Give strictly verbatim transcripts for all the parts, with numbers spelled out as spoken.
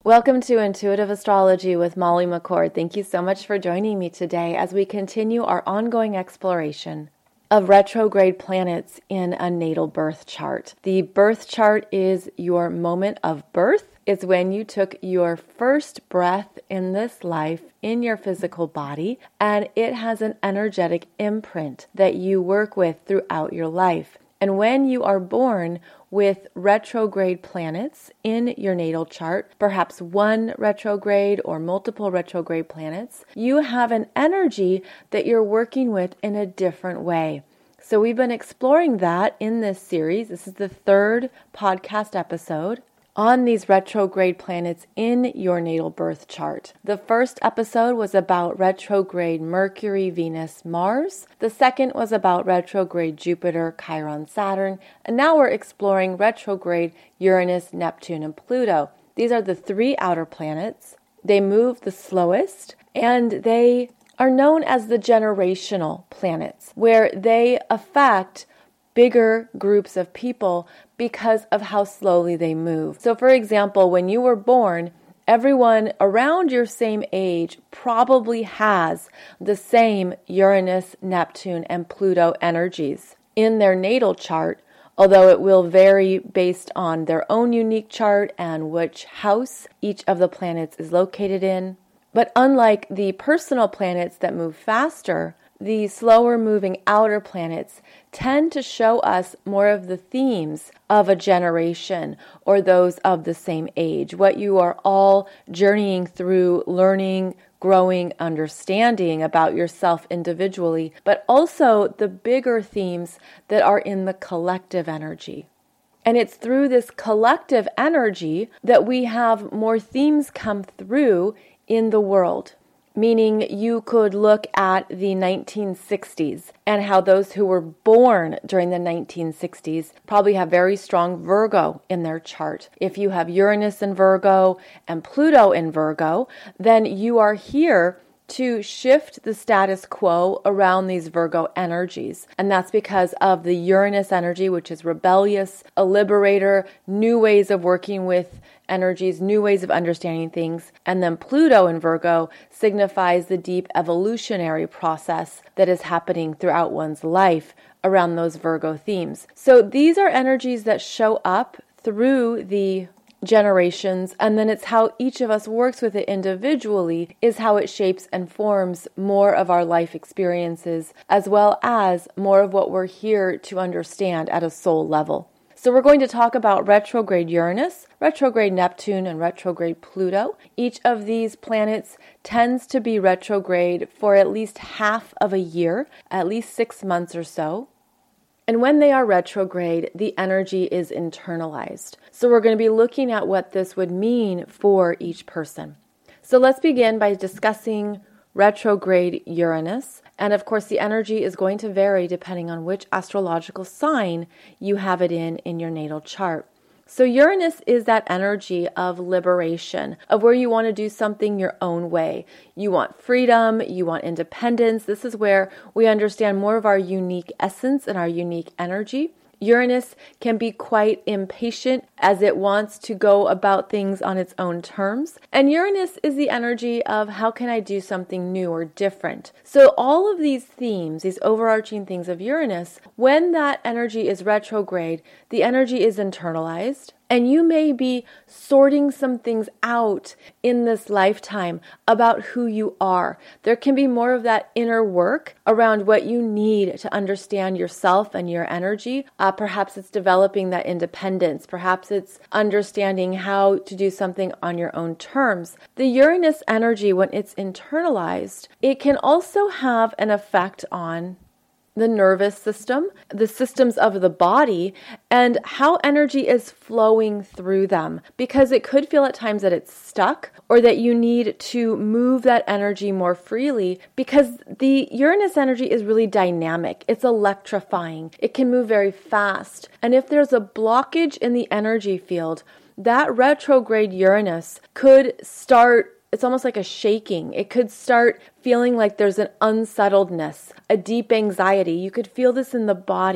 Welcome to Intuitive Astrology with Molly McCord. Thank you so much for joining me today as we continue our ongoing exploration of retrograde planets in a natal birth chart. The birth chart is your moment of birth. It's when you took your first breath in this life in your physical body, and it has an energetic imprint that you work with throughout your life. And when you are born with retrograde planets in your natal chart, perhaps one retrograde or multiple retrograde planets, you have an energy that you're working with in a different way. So we've been exploring that in this series. This is the third podcast episode on these retrograde planets in your natal birth chart. The first episode was about retrograde Mercury, Venus, Mars. The second was about retrograde Jupiter, Chiron, Saturn. And now we're exploring retrograde Uranus, Neptune, and Pluto. These are the three outer planets. They move the slowest, and they are known as the generational planets, where they affect bigger groups of people because of how slowly they move. So for example, when you were born, everyone around your same age probably has the same Uranus, Neptune, and Pluto energies in their natal chart, although it will vary based on their own unique chart and which house each of the planets is located in. But unlike the personal planets that move faster, the slower moving outer planets tend to show us more of the themes of a generation or those of the same age, what you are all journeying through, learning, growing, understanding about yourself individually, but also the bigger themes that are in the collective energy. And it's through this collective energy that we have more themes come through in the world. Meaning you could look at the nineteen sixties and how those who were born during the nineteen sixties probably have very strong Virgo in their chart. If you have Uranus in Virgo and Pluto in Virgo, then you are here to shift the status quo around these Virgo energies. And that's because of the Uranus energy, which is rebellious, a liberator, new ways of working with energies, new ways of understanding things. And then Pluto in Virgo signifies the deep evolutionary process that is happening throughout one's life around those Virgo themes. So these are energies that show up through the generations, and then it's how each of us works with it individually is how it shapes and forms more of our life experiences, as well as more of what we're here to understand at a soul level. So we're going to talk about retrograde Uranus, retrograde Neptune, and retrograde Pluto. Each of these planets tends to be retrograde for at least half of a year, at least six months or so. And when they are retrograde, the energy is internalized. So we're going to be looking at what this would mean for each person. So let's begin by discussing retrograde Uranus. And of course, the energy is going to vary depending on which astrological sign you have it in in your natal chart. So Uranus is that energy of liberation, of where you want to do something your own way. You want freedom, you want independence. This is where we understand more of our unique essence and our unique energy. Uranus can be quite impatient as it wants to go about things on its own terms. And Uranus is the energy of how can I do something new or different. So all of these themes, these overarching things of Uranus, when that energy is retrograde, the energy is internalized. And you may be sorting some things out in this lifetime about who you are. There can be more of that inner work around what you need to understand yourself and your energy. Uh, perhaps it's developing that independence. Perhaps it's understanding how to do something on your own terms. The Uranus energy, when it's internalized, it can also have an effect on the nervous system, the systems of the body, and how energy is flowing through them. Because it could feel at times that it's stuck or that you need to move that energy more freely because the Uranus energy is really dynamic. It's electrifying. It can move very fast. And if there's a blockage in the energy field, that retrograde Uranus could start It's almost like a shaking. It could start feeling like there's an unsettledness, a deep anxiety. You could feel this in the body.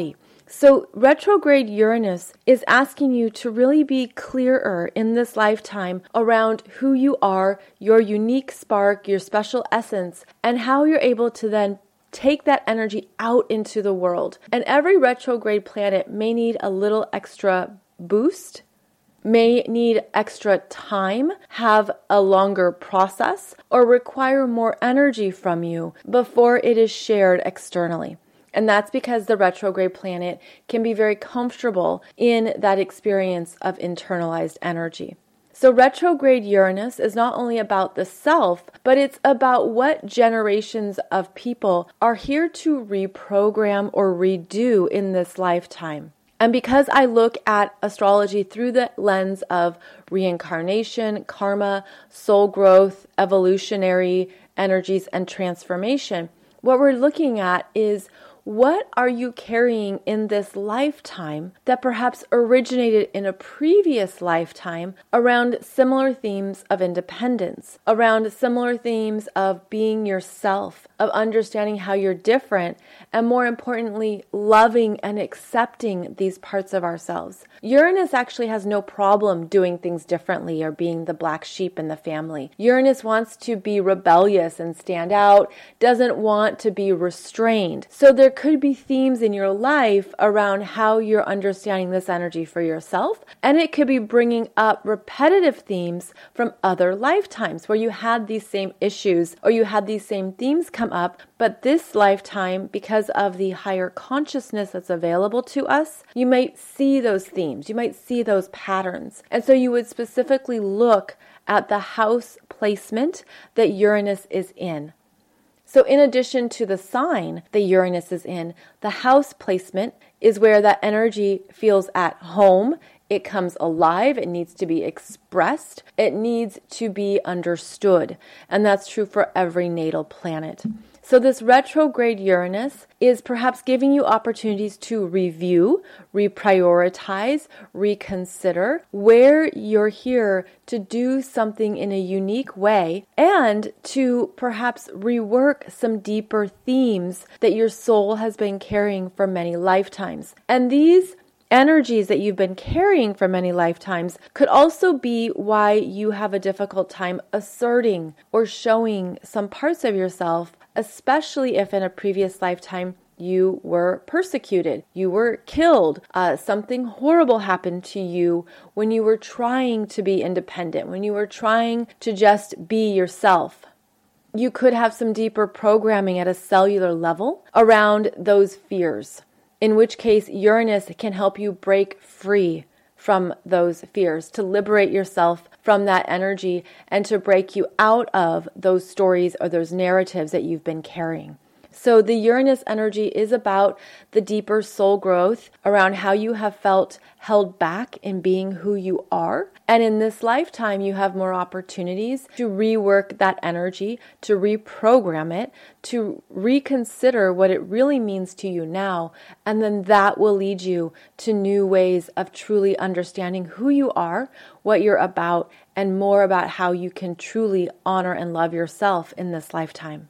So retrograde Uranus is asking you to really be clearer in this lifetime around who you are, your unique spark, your special essence, and how you're able to then take that energy out into the world. And every retrograde planet may need a little extra boost, may need extra time, have a longer process, or require more energy from you before it is shared externally. And that's because the retrograde planet can be very comfortable in that experience of internalized energy. So retrograde Uranus is not only about the self, but it's about what generations of people are here to reprogram or redo in this lifetime. And because I look at astrology through the lens of reincarnation, karma, soul growth, evolutionary energies, and transformation, what we're looking at is, what are you carrying in this lifetime that perhaps originated in a previous lifetime around similar themes of independence, around similar themes of being yourself, of understanding how you're different, and more importantly, loving and accepting these parts of ourselves. Uranus actually has no problem doing things differently or being the black sheep in the family. Uranus wants to be rebellious and stand out, doesn't want to be restrained. So there could be themes in your life around how you're understanding this energy for yourself, and it could be bringing up repetitive themes from other lifetimes where you had these same issues or you had these same themes come up, but this lifetime, because of the higher consciousness that's available to us, you might see those themes, you might see those patterns, and so you would specifically look at the house placement that Uranus is in. So in addition to the sign that Uranus is in, the house placement is where that energy feels at home. It comes alive. It needs to be expressed. It needs to be understood. And that's true for every natal planet. So this retrograde Uranus is perhaps giving you opportunities to review, reprioritize, reconsider where you're here to do something in a unique way, and to perhaps rework some deeper themes that your soul has been carrying for many lifetimes. And these energies that you've been carrying for many lifetimes could also be why you have a difficult time asserting or showing some parts of yourself, especially if in a previous lifetime you were persecuted, you were killed, uh, something horrible happened to you when you were trying to be independent, when you were trying to just be yourself. You could have some deeper programming at a cellular level around those fears, in which case Uranus can help you break free from those fears, to liberate yourself from that energy and to break you out of those stories or those narratives that you've been carrying. So the Uranus energy is about the deeper soul growth around how you have felt held back in being who you are. And in this lifetime, you have more opportunities to rework that energy, to reprogram it, to reconsider what it really means to you now. And then that will lead you to new ways of truly understanding who you are, what you're about, and more about how you can truly honor and love yourself in this lifetime.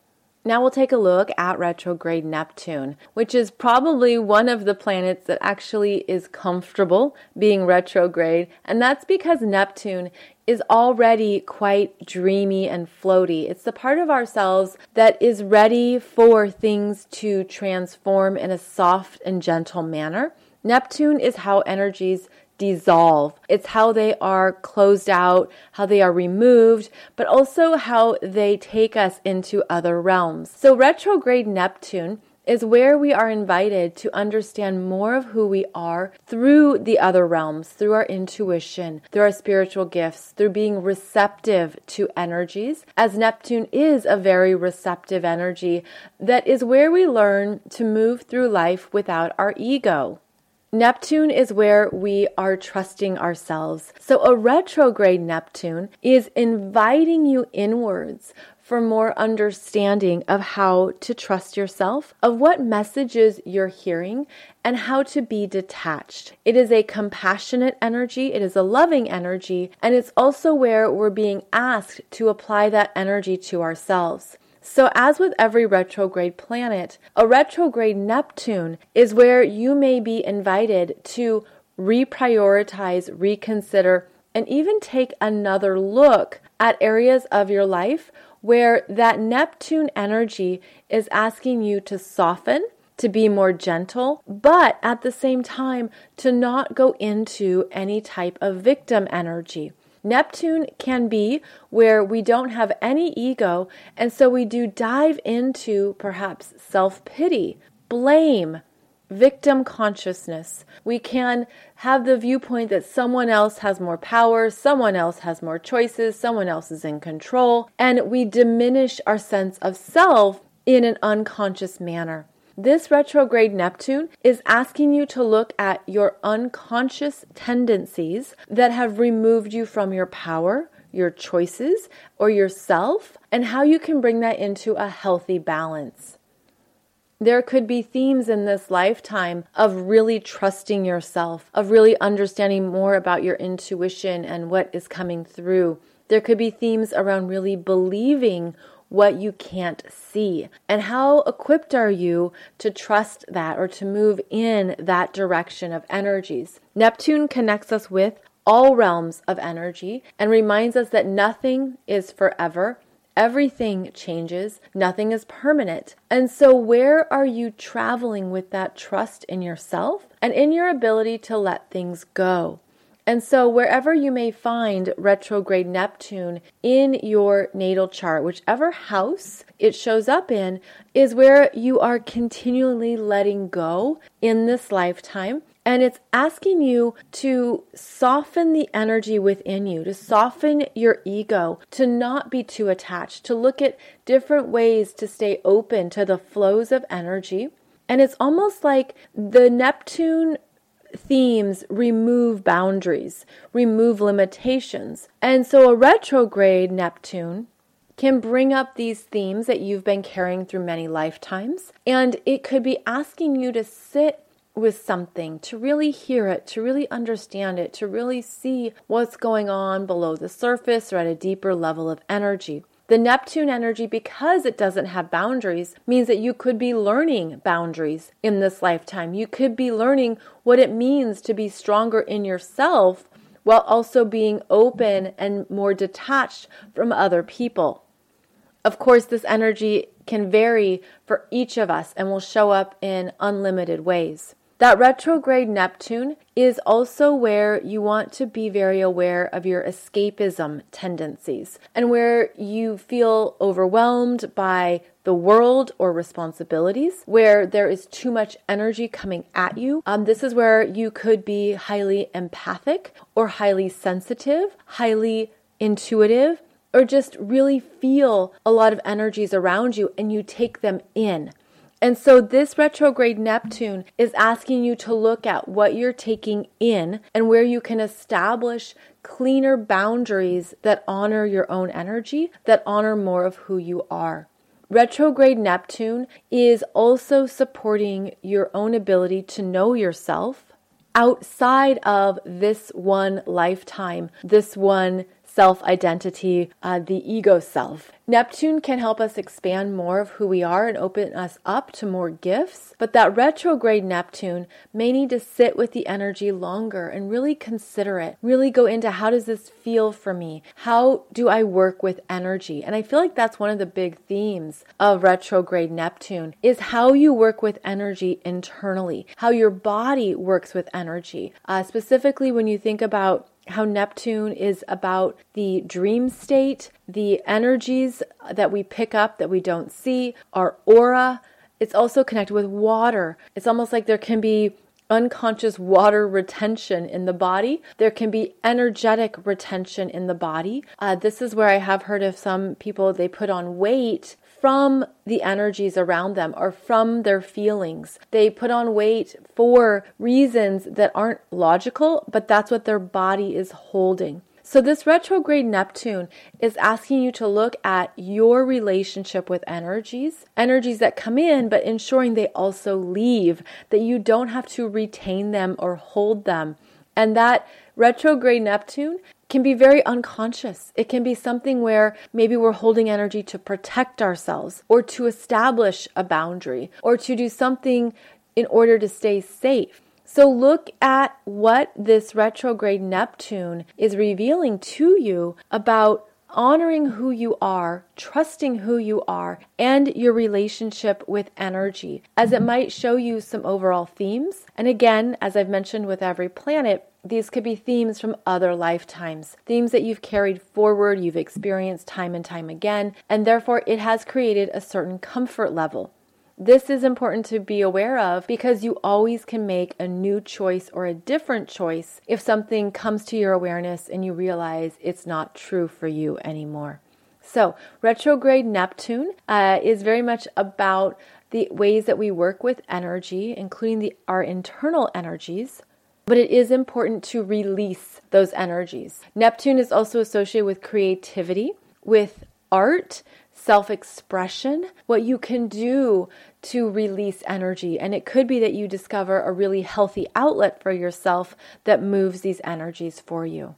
Now we'll take a look at retrograde Neptune, which is probably one of the planets that actually is comfortable being retrograde, and that's because Neptune is already quite dreamy and floaty. It's the part of ourselves that is ready for things to transform in a soft and gentle manner. Neptune is how energies dissolve. It's how they are closed out, how they are removed, but also how they take us into other realms. So retrograde Neptune is where we are invited to understand more of who we are through the other realms, through our intuition, through our spiritual gifts, through being receptive to energies, as Neptune is a very receptive energy that is where we learn to move through life without our ego. Neptune is where we are trusting ourselves. So a retrograde Neptune is inviting you inwards for more understanding of how to trust yourself, of what messages you're hearing, and how to be detached. It is a compassionate energy, it is a loving energy, and it's also where we're being asked to apply that energy to ourselves. So as with every retrograde planet, a retrograde Neptune is where you may be invited to reprioritize, reconsider, and even take another look at areas of your life where that Neptune energy is asking you to soften, to be more gentle, but at the same time to not go into any type of victim energy. Neptune can be where we don't have any ego, and so we do dive into perhaps self-pity, blame, victim consciousness. We can have the viewpoint that someone else has more power, someone else has more choices, someone else is in control, and we diminish our sense of self in an unconscious manner. This retrograde Neptune is asking you to look at your unconscious tendencies that have removed you from your power, your choices, or yourself, and how you can bring that into a healthy balance. There could be themes in this lifetime of really trusting yourself, of really understanding more about your intuition and what is coming through. There could be themes around really believing what you can't see. And how equipped are you to trust that or to move in that direction of energies? Neptune connects us with all realms of energy and reminds us that nothing is forever. Everything changes. Nothing is permanent. And so where are you traveling with that trust in yourself and in your ability to let things go? And so wherever you may find retrograde Neptune in your natal chart, whichever house it shows up in, is where you are continually letting go in this lifetime. And it's asking you to soften the energy within you, to soften your ego, to not be too attached, to look at different ways to stay open to the flows of energy. And it's almost like the Neptune themes remove boundaries, remove limitations. And so a retrograde Neptune can bring up these themes that you've been carrying through many lifetimes. And it could be asking you to sit with something, to really hear it, to really understand it, to really see what's going on below the surface or at a deeper level of energy. The Neptune energy, because it doesn't have boundaries, means that you could be learning boundaries in this lifetime. You could be learning what it means to be stronger in yourself while also being open and more detached from other people. Of course, this energy can vary for each of us and will show up in unlimited ways. That retrograde Neptune is also where you want to be very aware of your escapism tendencies and where you feel overwhelmed by the world or responsibilities, where there is too much energy coming at you. Um, this is where you could be highly empathic or highly sensitive, highly intuitive, or just really feel a lot of energies around you and you take them in. And so this retrograde Neptune is asking you to look at what you're taking in and where you can establish cleaner boundaries that honor your own energy, that honor more of who you are. Retrograde Neptune is also supporting your own ability to know yourself outside of this one lifetime, this one self-identity, uh, the ego self. Neptune can help us expand more of who we are and open us up to more gifts, but that retrograde Neptune may need to sit with the energy longer and really consider it, really go into how does this feel for me? How do I work with energy? And I feel like that's one of the big themes of retrograde Neptune is how you work with energy internally, how your body works with energy. Uh, specifically when you think about how Neptune is about the dream state, the energies that we pick up that we don't see, our aura. It's also connected with water. It's almost like there can be unconscious water retention in the body. There can be energetic retention in the body. Uh, this is where I have heard of some people, they put on weight from the energies around them or from their feelings. They put on weight for reasons that aren't logical, but that's what their body is holding. So this retrograde Neptune is asking you to look at your relationship with energies, energies that come in, but ensuring they also leave, that you don't have to retain them or hold them And that retrograde Neptune can be very unconscious. It can be something where maybe we're holding energy to protect ourselves or to establish a boundary or to do something in order to stay safe. So look at what this retrograde Neptune is revealing to you about honoring who you are, trusting who you are, and your relationship with energy, as it might show you some overall themes. And again, as I've mentioned with every planet, these could be themes from other lifetimes, themes that you've carried forward, you've experienced time and time again, and therefore it has created a certain comfort level. This is important to be aware of because you always can make a new choice or a different choice if something comes to your awareness and you realize it's not true for you anymore. So retrograde Neptune uh, is very much about the ways that we work with energy, including the, our internal energies, but it is important to release those energies. Neptune is also associated with creativity, with art, self-expression, what you can do to release energy. And it could be that you discover a really healthy outlet for yourself that moves these energies for you.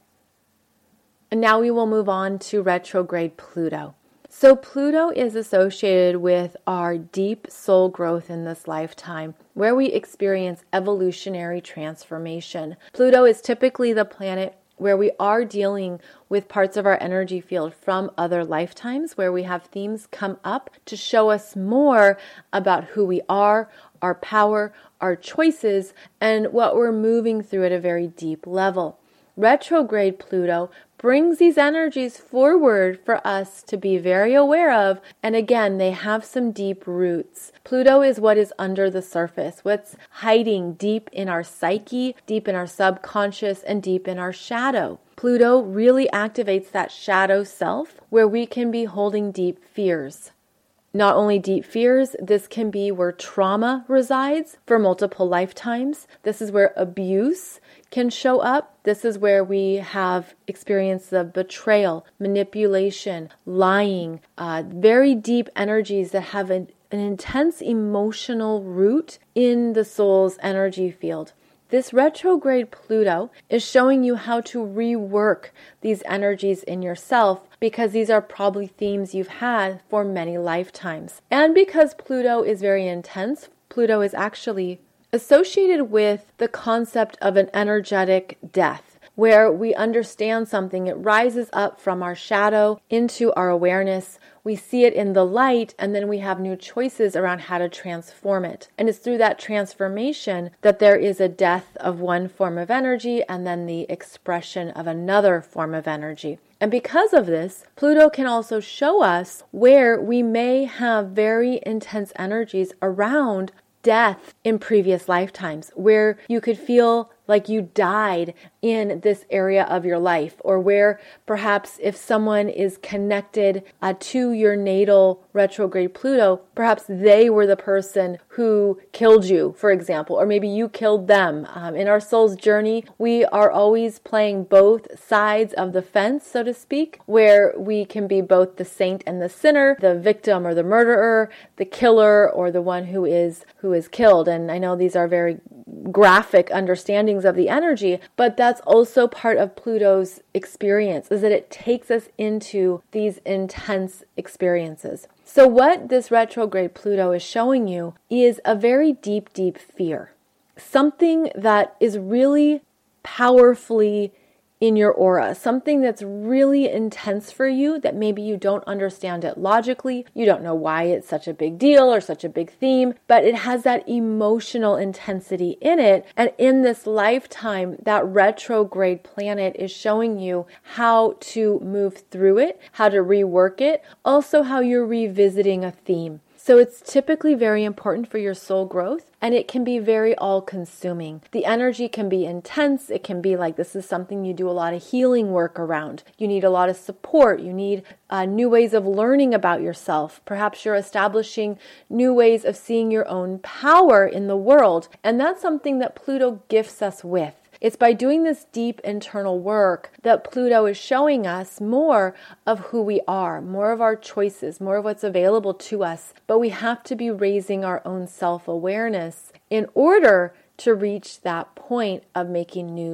And now we will move on to retrograde Pluto. So Pluto is associated with our deep soul growth in this lifetime, where we experience evolutionary transformation. Pluto is typically the planet where we are dealing with parts of our energy field from other lifetimes, where we have themes come up to show us more about who we are, our power, our choices, and what we're moving through at a very deep level. Retrograde Pluto brings these energies forward for us to be very aware of, and again, they have some deep roots. Pluto is what is under the surface, what's hiding deep in our psyche, deep in our subconscious, and deep in our shadow. Pluto really activates that shadow self where we can be holding deep fears. Not only deep fears, this can be where trauma resides for multiple lifetimes. This is where abuse can show up. This is where we have experienced the betrayal, manipulation, lying, uh, very deep energies that have an, an intense emotional root in the soul's energy field. This retrograde Pluto is showing you how to rework these energies in yourself, because these are probably themes you've had for many lifetimes. And because Pluto is very intense, Pluto is actually associated with the concept of an energetic death, where we understand something, it rises up from our shadow into our awareness. We see it in the light, and then we have new choices around how to transform it. And it's through that transformation that there is a death of one form of energy and then the expression of another form of energy. And because of this, Pluto can also show us where we may have very intense energies around death in previous lifetimes, where you could feel like you died in this area of your life, or where perhaps if someone is connected uh, to your natal retrograde Pluto, perhaps they were the person who killed you, for example, or maybe you killed them. Um, in our soul's journey, we are always playing both sides of the fence, so to speak, where we can be both the saint and the sinner, the victim or the murderer, the killer or the one who is who is killed. And I know these are very graphic understandings of the energy, but that's also part of Pluto's experience, is that it takes us into these intense experiences. So what this retrograde Pluto is showing you is a very deep, deep fear. Something that is really powerfully in your aura, something that's really intense for you that maybe you don't understand it logically, you don't know why it's such a big deal or such a big theme, but it has that emotional intensity in it. And in this lifetime, that retrograde planet is showing you how to move through it, how to rework it, also how you're revisiting a theme. So it's typically very important for your soul growth, and it can be very all-consuming. The energy can be intense. It can be like this is something you do a lot of healing work around. You need a lot of support. You need uh, new ways of learning about yourself. Perhaps you're establishing new ways of seeing your own power in the world, and that's something that Pluto gifts us with. It's by doing this deep internal work that Pluto is showing us more of who we are, more of our choices, more of what's available to us. But we have to be raising our own self-awareness in order to reach that point of making new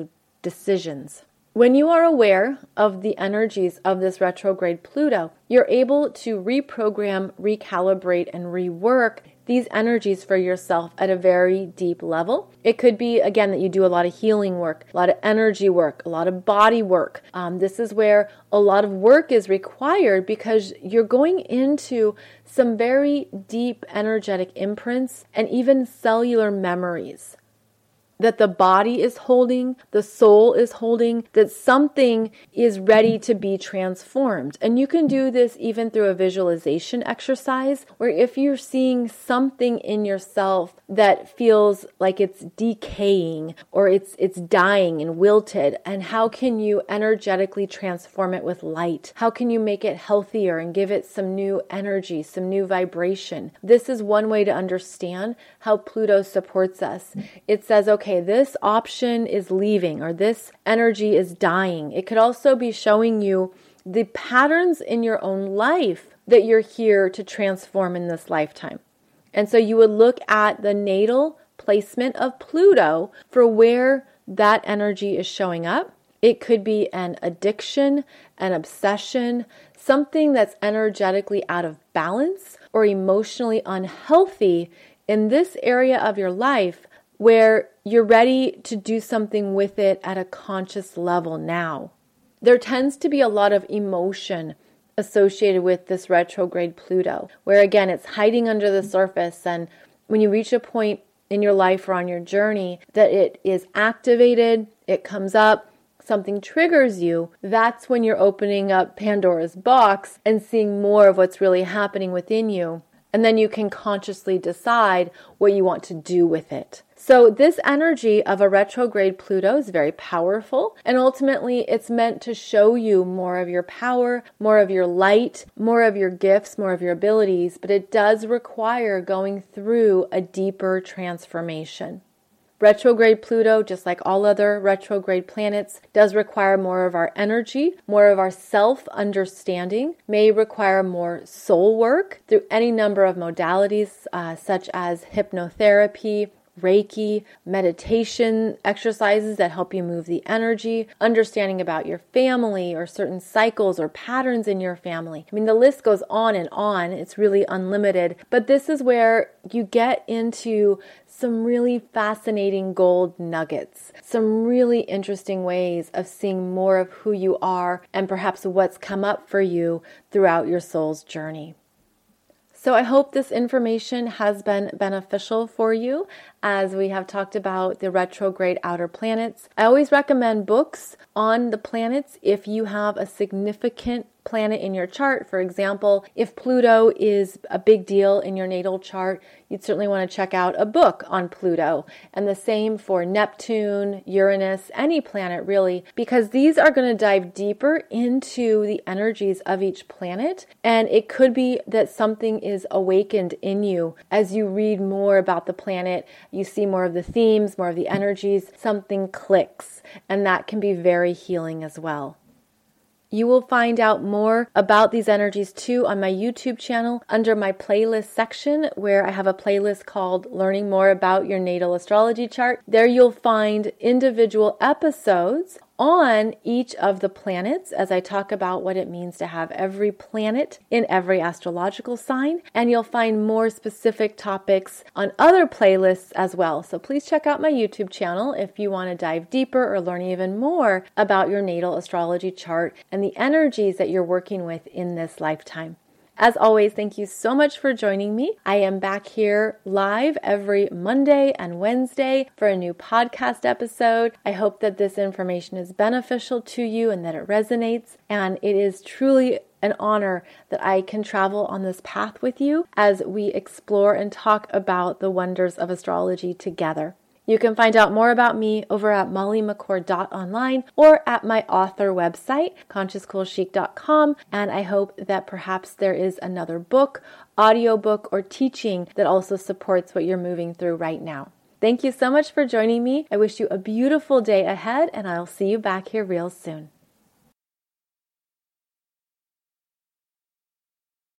decisions. When you are aware of the energies of this retrograde Pluto, you're able to reprogram, recalibrate, and rework these energies for yourself at a very deep level. It could be, again, that you do a lot of healing work, a lot of energy work, a lot of body work. Um, this is where a lot of work is required because you're going into some very deep energetic imprints and even cellular memories that the body is holding, the soul is holding, that something is ready to be transformed. And you can do this even through a visualization exercise, where if you're seeing something in yourself that feels like it's decaying or it's it's dying and wilted, and how can you energetically transform it with light? How can you make it healthier and give it some new energy, some new vibration? This is one way to understand how Pluto supports us. It says, okay, okay, this option is leaving or this energy is dying. It could also be showing you the patterns in your own life that you're here to transform in this lifetime. And so you would look at the natal placement of Pluto for where that energy is showing up. It could be an addiction, an obsession, something that's energetically out of balance or emotionally unhealthy in this area of your life, where you're ready to do something with it at a conscious level now. There tends to be a lot of emotion associated with this retrograde Pluto, where again, it's hiding under the surface. And when you reach a point in your life or on your journey that it is activated, it comes up, something triggers you, that's when you're opening up Pandora's box and seeing more of what's really happening within you. And then you can consciously decide what you want to do with it. So this energy of a retrograde Pluto is very powerful, and ultimately it's meant to show you more of your power, more of your light, more of your gifts, more of your abilities, but it does require going through a deeper transformation. Retrograde Pluto, just like all other retrograde planets, does require more of our energy, more of our self-understanding, may require more soul work through any number of modalities, uh, such as hypnotherapy, Reiki, meditation exercises that help you move the energy, understanding about your family or certain cycles or patterns in your family. I mean, the list goes on and on. It's really unlimited. But this is where you get into some really fascinating gold nuggets, some really interesting ways of seeing more of who you are and perhaps what's come up for you throughout your soul's journey. So I hope this information has been beneficial for you as we have talked about the retrograde outer planets. I always recommend books on the planets if you have a significant planet in your chart. For example, if Pluto is a big deal in your natal chart, you'd certainly want to check out a book on Pluto. And the same for Neptune, Uranus, any planet really, because these are going to dive deeper into the energies of each planet. And it could be that something is awakened in you as you read more about the planet, you see more of the themes, more of the energies, something clicks. And that can be very healing as well. You will find out more about these energies too on my YouTube channel under my playlist section, where I have a playlist called Learning More About Your Natal Astrology Chart. There you'll find individual episodes on each of the planets as I talk about what it means to have every planet in every astrological sign. And you'll find more specific topics on other playlists as well. So please check out my YouTube channel if you want to dive deeper or learn even more about your natal astrology chart and the energies that you're working with in this lifetime. As always, thank you so much for joining me. I am back here live every Monday and Wednesday for a new podcast episode. I hope that this information is beneficial to you and that it resonates. And it is truly an honor that I can travel on this path with you as we explore and talk about the wonders of astrology together. You can find out more about me over at molly mccord dot online or at my author website, conscious cool chic dot com. And I hope that perhaps there is another book, audiobook, or teaching that also supports what you're moving through right now. Thank you so much for joining me. I wish you a beautiful day ahead, and I'll see you back here real soon.